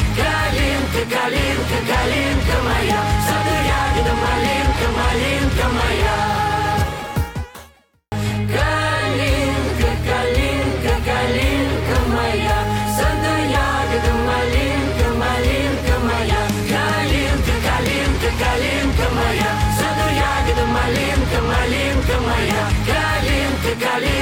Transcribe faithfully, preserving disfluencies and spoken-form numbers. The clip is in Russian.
Калинка, калинка, калинка моя, в саду ягода малинка, малинка моя. Калинка, калинка, калинка моя, в саду ягода малинка, малинка моя. Калинка, калинка, калинка моя, в саду ягода малинка, малинка моя. Калинка, калинка.